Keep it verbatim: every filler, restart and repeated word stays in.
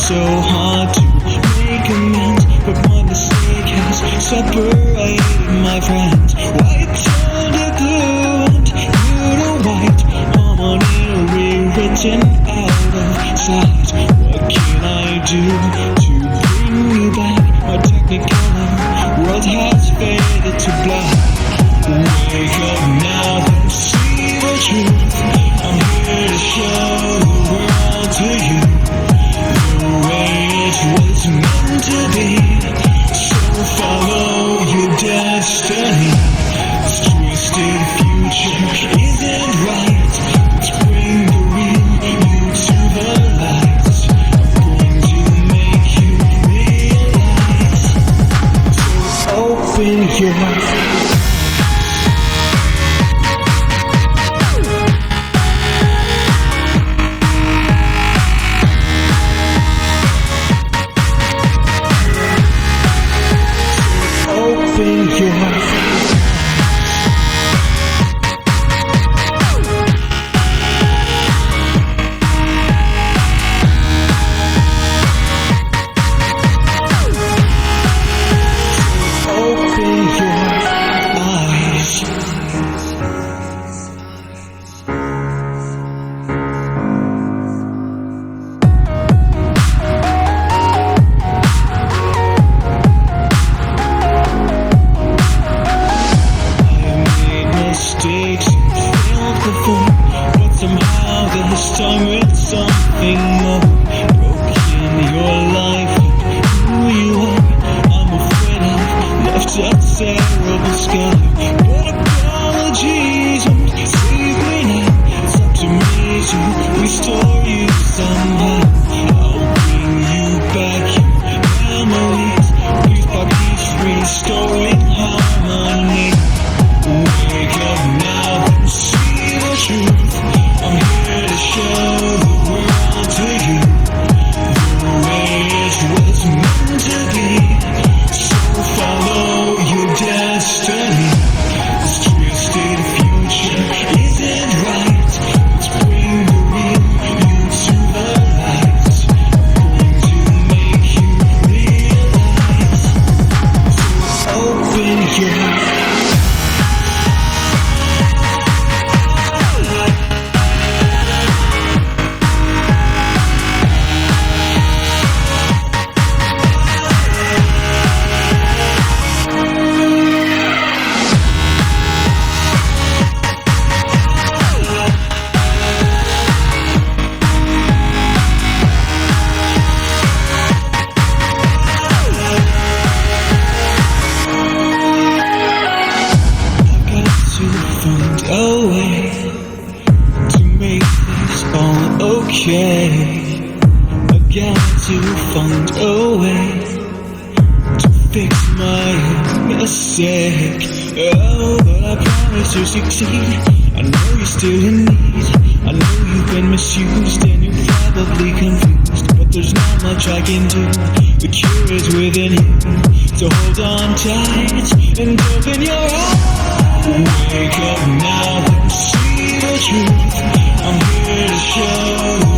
so hard to make amends, but one mistake has separated my friends. White turned to blue and blue to white, harmony rewritten out of sight. What can I do to bring you back? My technicolor world has faded to black. Wake up now and see the truth. I'm here to show the world to you, the way it was meant to be. So follow your destiny. This twisted future isn't right. Let's bring the real you to the light. I'm going to make you realize. So open your eyes. Open your eyes. Mistakes failed before, but somehow this time with something more. Broken your life, who you are, I'm afraid I've left a terrible scar. But apologies won't save me now. It's up to me to restore you somehow. I'll bring you back your memories, piece by piece, restoring harmony. Wake up now and see the truth. I'm here to show the world to you, the way it was meant to be. So follow your destiny. This twisted future isn't right. Let's bring the real you to the light. I'm going to make you realize. So open your eyes. A way to make this all okay. I got to find a way to fix my mistake. Oh, but I promise to succeed. I know you're still in need. I know you've been misused and you're probably confused, but there's not much I can do. The cure is within you, so hold on tight and open your eyes. Wake up now and see the truth. I'm here to show